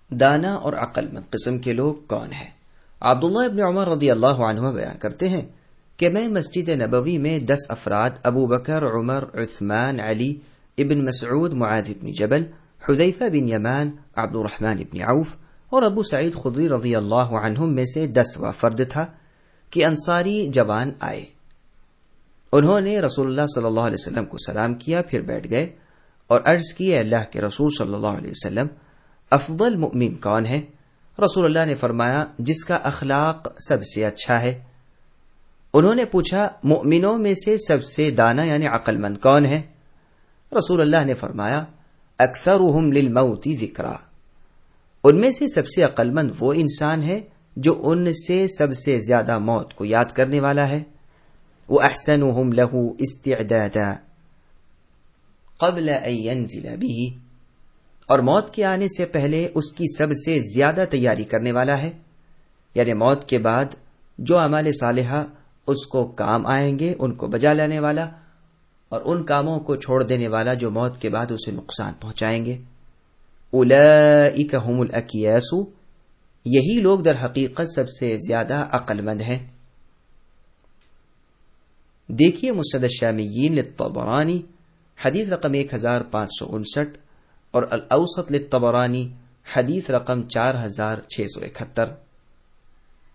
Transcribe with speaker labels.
Speaker 1: دانا اور عقل مند قسم کے لوگ کون ہیں؟ عبداللہ ابن عمر رضی اللہ عنہ بیان کرتے ہیں کہ میں مسجد نبوی میں 10 افراد ابو بکر، عمر، عثمان، علی، ابن مسعود، معاذ بن جبل، حذیفہ بن یمان، عبد الرحمن بن عوف اور ابو سعید خدری رضی اللہ عنہم میں سے 10واں فرد تھا کہ انصاری جوان آئے۔ انہوں نے رسول اللہ صلی اللہ علیہ وسلم کو سلام کیا، پھر بیٹھ گئے اور عرض کی، اے اللہ کے رسول صلی اللہ علیہ وسلم، افضل مؤمن کون ہے؟ رسول اللہ نے فرمایا، جس کا اخلاق سب سے اچھا ہے۔ انہوں نے پوچھا، مؤمنوں میں سے سب سے دانا یعنی عقل مند کون ہے؟ رسول اللہ نے فرمایا، اکثرهم للموت ذکرا، ان میں سے سب سے عقل مند وہ انسان ہے جو ان سے سب سے زیادہ موت کو یاد کرنے والا ہے۔ وَأَحْسَنُهُمْ لَهُ اسْتِعْدَادًا قَبْلَ أَن يَنزِلَ بِهِ، اور موت کے آنے سے پہلے اس کی سب سے زیادہ تیاری کرنے والا ہے، یعنی موت کے بعد جو اعمال صالحہ اس کو کام آئیں گے ان کو بجا لانے والا، اور ان کاموں کو چھوڑ دینے والا جو موت کے بعد اسے نقصان پہنچائیں گے۔ اولئک هم الاکیاس، یہی لوگ در حقیقت سب سے زیادہ عقل مند ہیں۔ دیکھیے مسند الشامیین للطبرانی حدیث رقم 1559 اور الاوسط للطبرانی حدیث رقم 4671۔